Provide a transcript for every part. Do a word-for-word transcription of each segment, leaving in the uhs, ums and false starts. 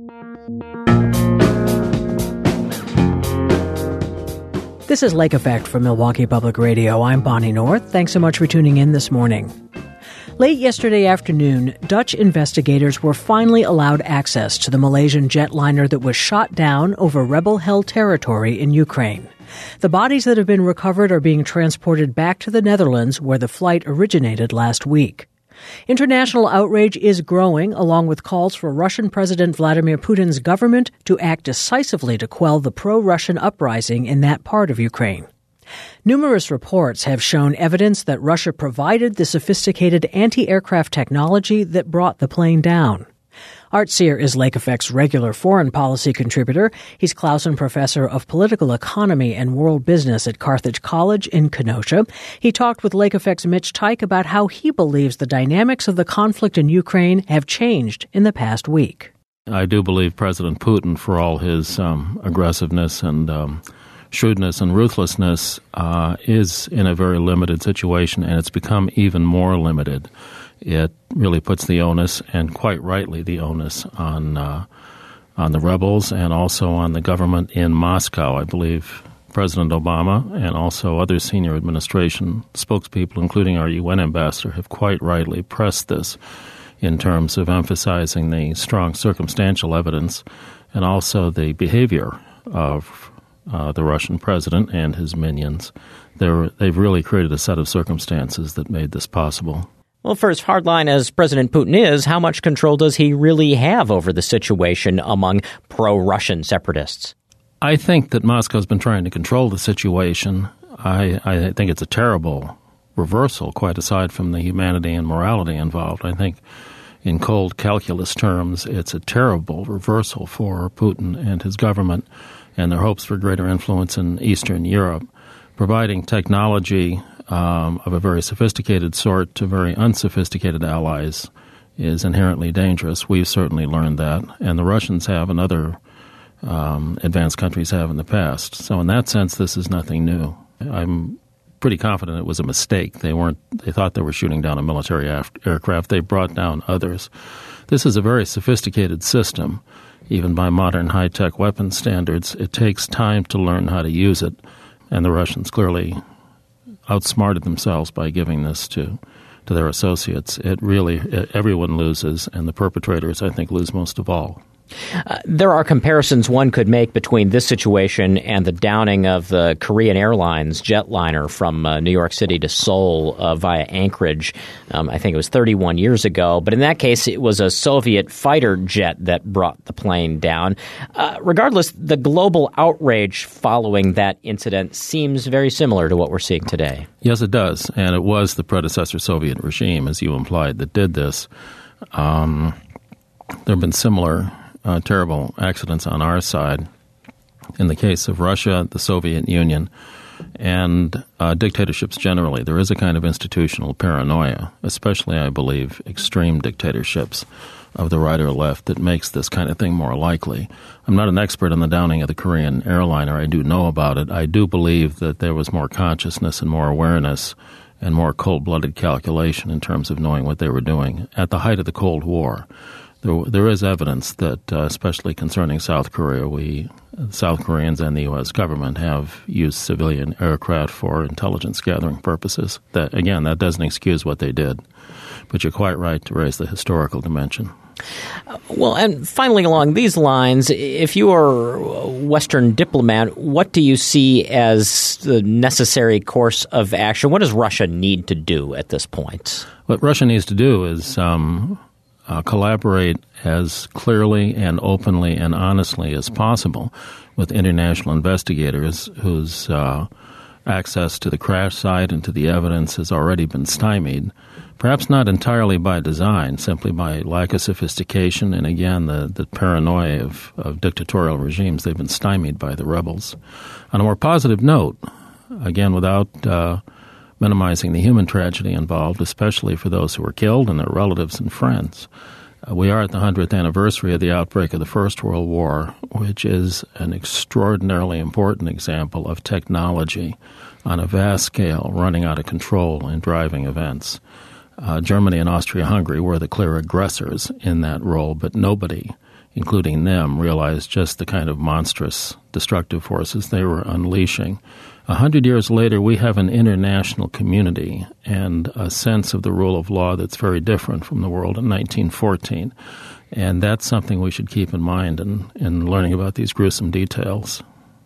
This is Lake Effect from Milwaukee Public Radio. I'm Bonnie North. Thanks so much for tuning in this morning. Late yesterday afternoon, Dutch investigators were finally allowed access to the Malaysian jetliner that was shot down over rebel-held territory in Ukraine. The bodies that have been recovered are being transported back to the Netherlands, where the flight originated last week. International outrage is growing, along with calls for Russian President Vladimir Putin's government to act decisively to quell the pro-Russian uprising in that part of Ukraine. Numerous reports have shown evidence that Russia provided the sophisticated anti-aircraft technology that brought the plane down. Art Sear is Lake Effect's regular foreign policy contributor. He's Clausen Professor of Political Economy and World Business at Carthage College in Kenosha. He talked with Lake Effect's Mitch Teich about how he believes the dynamics of the conflict in Ukraine have changed in the past week. I do believe President Putin, for all his um, aggressiveness and um, shrewdness and ruthlessness, uh, is in a very limited situation, and it's become even more limited. It really puts the onus, and quite rightly the onus, on uh, on the rebels and also on the government in Moscow. I believe President Obama and also other senior administration spokespeople, including our U N ambassador, have quite rightly pressed this in terms of emphasizing the strong circumstantial evidence and also the behavior of uh, the Russian president and his minions. They're, they've really created a set of circumstances that made this possible. Well, for as hardline as President Putin is, how much control does he really have over the situation among pro-Russian separatists? I think that Moscow's been trying to control the situation. I, I think it's a terrible reversal, quite aside from the humanity and morality involved. I think in cold calculus terms, it's a terrible reversal for Putin and his government and their hopes for greater influence in Eastern Europe, providing technology Um, of a very sophisticated sort to very unsophisticated allies is inherently dangerous. We've certainly learned that, and the Russians have and other um, advanced countries have in the past. So in that sense, this is nothing new. I'm pretty confident it was a mistake. They weren't. They thought they were shooting down a military af- aircraft. They brought down others. This is a very sophisticated system, even by modern high-tech weapons standards. It takes time to learn how to use it, and the Russians clearly outsmarted themselves by giving this to to their associates. It really, it, everyone loses, and the perpetrators, I think, lose most of all. Uh, there are comparisons one could make between this situation and the downing of the Korean Airlines jetliner from uh, New York City to Seoul uh, via Anchorage. Um, I think it was thirty-one years ago. But in that case, it was a Soviet fighter jet that brought the plane down. Uh, regardless, the global outrage following that incident seems very similar to what we're seeing today. Yes, it does. And it was the predecessor Soviet regime, as you implied, that did this. Um, there have been similar Uh, terrible accidents on our side. In the case of Russia, the Soviet Union, and uh, dictatorships generally, there is a kind of institutional paranoia, especially, I believe, extreme dictatorships of the right or left, that makes this kind of thing more likely. I'm not an expert on the downing of the Korean airliner. I do know about it. I do believe that there was more consciousness and more awareness and more cold-blooded calculation in terms of knowing what they were doing at the height of the Cold War. There, there is evidence that, uh, especially concerning South Korea, we, South Koreans and the U S government have used civilian aircraft for intelligence gathering purposes. That, again, that doesn't excuse what they did, but you're quite right to raise the historical dimension. Uh, well, and finally along these lines, if you are a Western diplomat, what do you see as the necessary course of action? What does Russia need to do at this point? What Russia needs to do is Um, Uh, collaborate as clearly and openly and honestly as possible with international investigators whose uh, access to the crash site and to the evidence has already been stymied, perhaps not entirely by design, simply by lack of sophistication and, again, the, the paranoia of, of dictatorial regimes. They've been stymied by the rebels. On a more positive note, again, without uh, minimizing the human tragedy involved, especially for those who were killed and their relatives and friends. Uh, we are at the hundredth anniversary of the outbreak of the First World War, which is an extraordinarily important example of technology on a vast scale running out of control and driving events. Uh, Germany and Austria-Hungary were the clear aggressors in that role, but nobody including them, realized just the kind of monstrous, destructive forces they were unleashing. A hundred years later, we have an international community and a sense of the rule of law that's very different from the world in nineteen fourteen. And that's something we should keep in mind in, in learning about these gruesome details.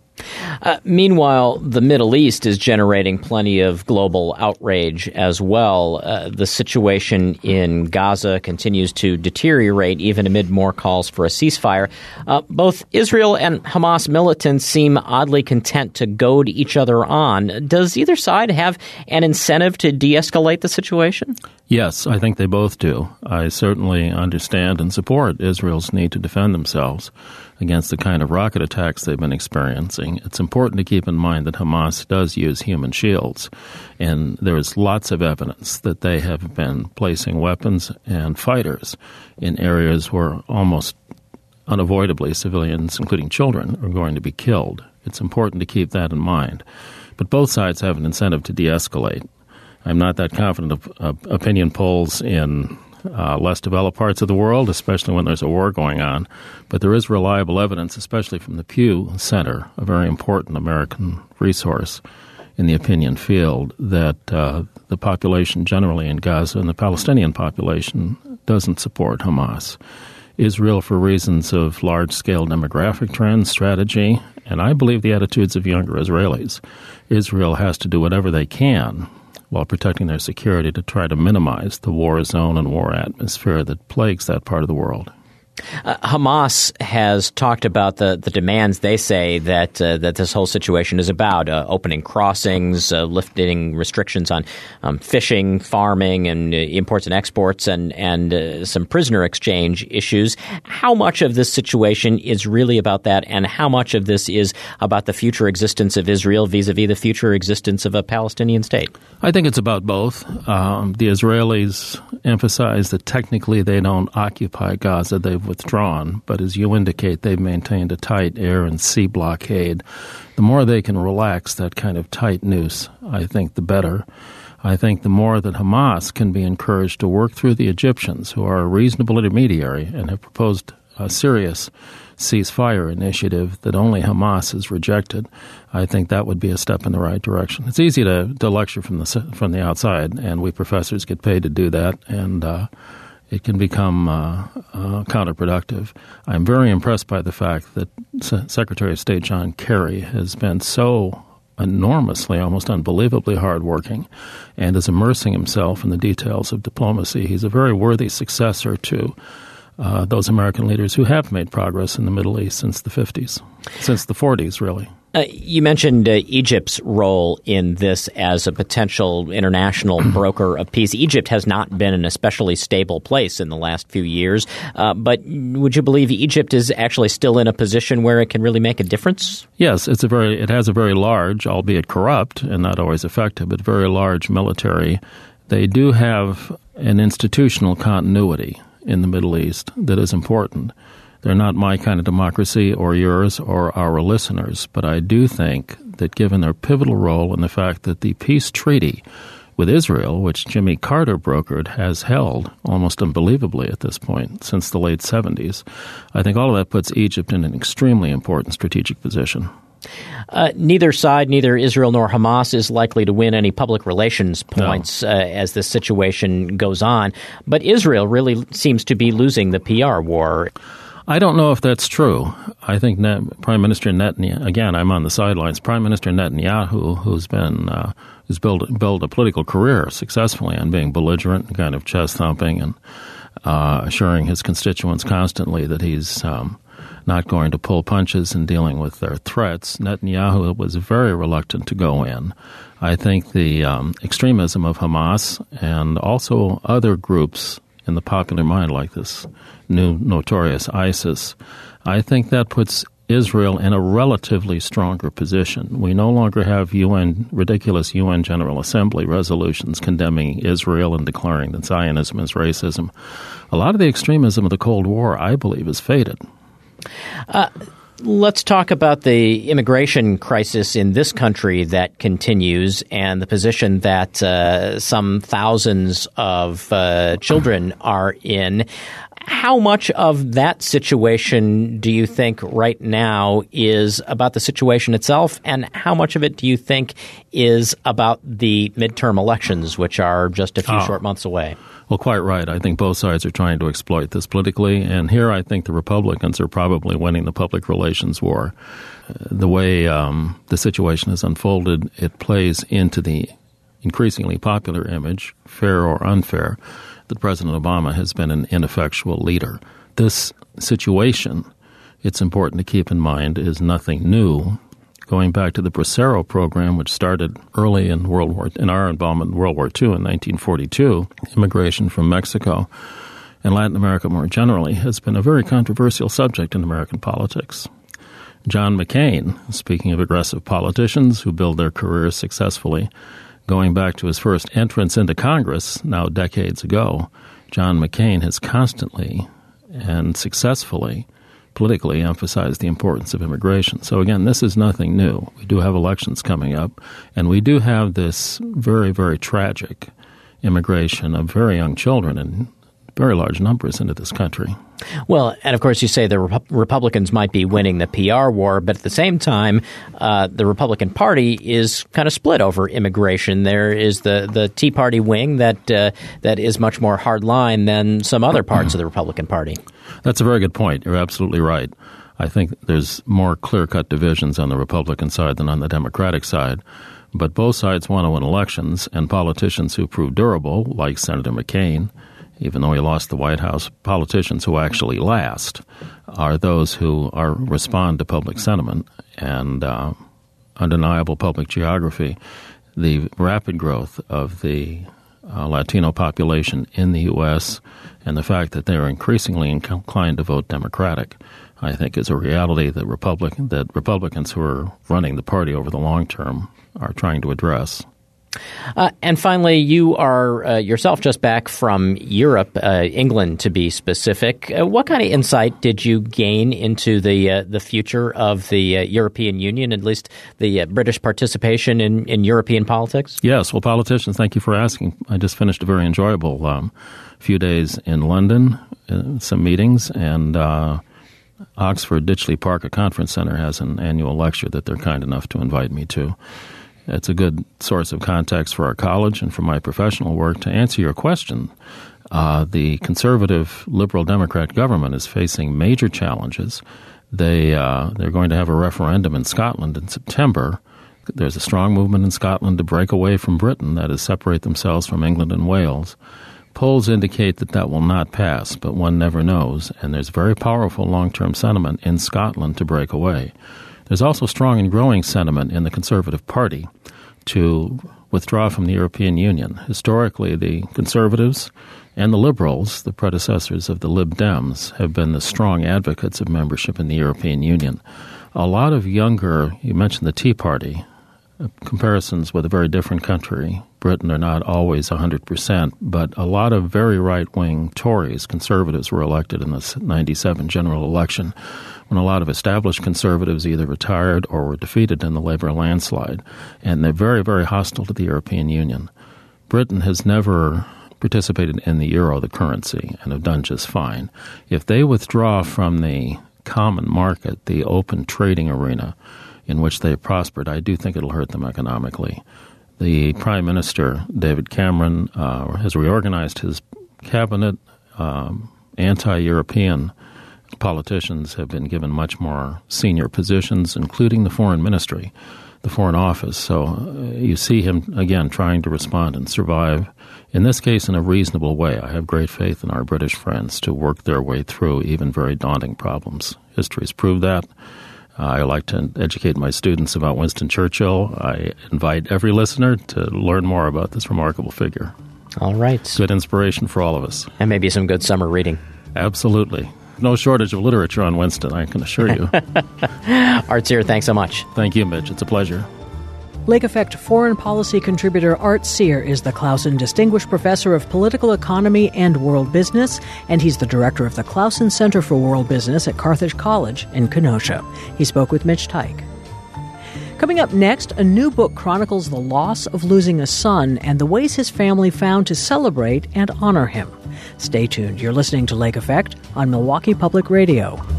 Uh, meanwhile, the Middle East is generating plenty of global outrage as well. Uh, the situation in Gaza continues to deteriorate even amid more calls for a ceasefire. Uh, both Israel and Hamas militants seem oddly content to goad each other on. Does either side have an incentive to de-escalate the situation? Yes, I think they both do. I certainly understand and support Israel's need to defend themselves against the kind of rocket attacks they've been experiencing. It's important to keep in mind that Hamas does use human shields, and there's lots of evidence that they have been placing weapons and fighters in areas where almost unavoidably civilians, including children, are going to be killed. It's important to keep that in mind. But both sides have an incentive to de-escalate. I'm not that confident of uh, opinion polls in uh, less developed parts of the world, especially when there's a war going on. But there is reliable evidence, especially from the Pew Center, a very important American resource in the opinion field, that uh, the population generally in Gaza and the Palestinian population doesn't support Hamas. Israel, for reasons of large-scale demographic trends, strategy, and I believe the attitudes of younger Israelis, Israel has to do whatever they can while protecting their security to try to minimize the war zone and war atmosphere that plagues that part of the world. Uh, Hamas has talked about the, the demands they say that uh, that this whole situation is about, uh, opening crossings, uh, lifting restrictions on um, fishing, farming, and uh, imports and exports, and, and uh, some prisoner exchange issues. How much of this situation is really about that, and how much of this is about the future existence of Israel vis-a-vis the future existence of a Palestinian state? I think it's about both. Um, the Israelis emphasize that technically they don't occupy Gaza. They've withdrawn, but as you indicate, they've maintained a tight air and sea blockade. The more they can relax that kind of tight noose, I think the better. I think the more that Hamas can be encouraged to work through the Egyptians, who are a reasonable intermediary and have proposed a serious ceasefire initiative that only Hamas has rejected, I think that would be a step in the right direction. It's easy to, to lecture from the from the outside, and we professors get paid to do that, and uh, it can become uh, uh, counterproductive. I'm very impressed by the fact that S- Secretary of State John Kerry has been so enormously, almost unbelievably hardworking and is immersing himself in the details of diplomacy. He's a very worthy successor to uh, those American leaders who have made progress in the Middle East since the fifties, since the forties, really. Uh, you mentioned uh, Egypt's role in this as a potential international broker of peace. Egypt has not been an especially stable place in the last few years, uh, but would you believe Egypt is actually still in a position where it can really make a difference? Yes, it's a very. It has a very large, albeit corrupt and not always effective, but very large military. They do have an institutional continuity in the Middle East that is important. They're not my kind of democracy or yours or our listeners, but I do think that given their pivotal role in the fact that the peace treaty with Israel, which Jimmy Carter brokered, has held almost unbelievably at this point since the late seventies, I think all of that puts Egypt in an extremely important strategic position. Uh, neither side, neither Israel nor Hamas, is likely to win any public relations points no. uh, as this situation goes on, but Israel really seems to be losing the P R war. I don't know if that's true. I think Net, Prime Minister Netanyahu, again, I'm on the sidelines, Prime Minister Netanyahu, who's been uh, who's built, built a political career successfully on being belligerent and kind of chest-thumping and uh, assuring his constituents constantly that he's um, not going to pull punches in dealing with their threats. Netanyahu was very reluctant to go in. I think the um, extremism of Hamas and also other groups in the popular mind, like this new notorious ISIS, I think that puts Israel in a relatively stronger position. We no longer have U N ridiculous U N General Assembly resolutions condemning Israel and declaring that Zionism is racism. A lot of the extremism of the Cold War, I believe, is faded. Uh, let's talk about the immigration crisis in this country that continues and the position that uh, some thousands of uh, children are in. How much of that situation do you think right now is about the situation itself, and how much of it do you think is about the midterm elections, which are just a few oh. short months away? Well, quite right. I think both sides are trying to exploit this politically, and here I think the Republicans are probably winning the public relations war. The way um, the situation has unfolded, it plays into the increasingly popular image, fair or unfair, that President Obama has been an ineffectual leader. This situation, it's important to keep in mind, is nothing new. Going back to the Bracero program, which started early in World War in our involvement in World War Two in nineteen forty-two, immigration from Mexico and Latin America more generally has been a very controversial subject in American politics. John McCain, speaking of aggressive politicians who build their careers successfully, going back to his first entrance into Congress, now decades ago, John McCain has constantly and successfully politically emphasized the importance of immigration. So again, this is nothing new. We do have elections coming up, and we do have this very, very tragic immigration of very young children in very large numbers into this country. Well, and of course you say the Rep- Republicans might be winning the P R war, but at the same time, uh, the Republican Party is kind of split over immigration. There is the, the Tea Party wing that uh, that is much more hardline than some other parts of the Republican Party. That's a very good point. You're absolutely right. I think there's more clear-cut divisions on the Republican side than on the Democratic side. But both sides want to win elections, and politicians who prove durable, like Senator McCain, even though he lost the White House, politicians who actually last are those who are respond to public sentiment and uh, undeniable public geography. The rapid growth of the uh, Latino population in the U S and the fact that they are increasingly inclined to vote Democratic, I think, is a reality that Republican that Republicans who are running the party over the long term are trying to address. Uh, and finally, you are uh, yourself just back from Europe, uh, England to be specific. Uh, what kind of insight did you gain into the uh, the future of the uh, European Union, at least the uh, British participation in, in European politics? Yes. Well, politicians, thank you for asking. I just finished a very enjoyable um, few days in London, uh, some meetings, and uh, Oxford Ditchley Park, a conference center, has an annual lecture that they're kind enough to invite me to. It's a good source of context for our college and for my professional work. To answer your question, uh, the conservative Liberal Democrat government is facing major challenges. They, uh, they're going to have a referendum in Scotland in September. There's a strong movement in Scotland to break away from Britain, that is, separate themselves from England and Wales. Polls indicate that that will not pass, but one never knows, and there's very powerful long-term sentiment in Scotland to break away. There's also strong and growing sentiment in the Conservative Party to withdraw from the European Union. Historically, the Conservatives and the Liberals, the predecessors of the Lib Dems, have been the strong advocates of membership in the European Union. A lot of younger, you mentioned the Tea Party, comparisons with a very different country. Britain are not always one hundred percent, but a lot of very right-wing Tories, conservatives, were elected in the ninety-seven general election, when a lot of established conservatives either retired or were defeated in the Labour landslide. And they're very, very hostile to the European Union. Britain has never participated in the euro, the currency, and have done just fine. If they withdraw from the common market, the open trading arena in which they prospered, I do think it'll hurt them economically. The Prime Minister, David Cameron, uh, has reorganized his cabinet. Um, anti-European politicians have been given much more senior positions, including the foreign ministry, the foreign office. So uh, you see him, again, trying to respond and survive, in this case, in a reasonable way. I have great faith in our British friends to work their way through even very daunting problems. History's proved that. I like to educate my students about Winston Churchill. I invite every listener to learn more about this remarkable figure. All right. Good inspiration for all of us. And maybe some good summer reading. Absolutely. No shortage of literature on Winston, I can assure you. Art Cyr, thanks so much. Thank you, Mitch. It's a pleasure. Lake Effect foreign policy contributor Art Cyr is the Clausen Distinguished Professor of Political Economy and World Business, and he's the director of the Clausen Center for World Business at Carthage College in Kenosha. He spoke with Mitch Teich. Coming up next, a new book chronicles the loss of losing a son and the ways his family found to celebrate and honor him. Stay tuned. You're listening to Lake Effect on Milwaukee Public Radio.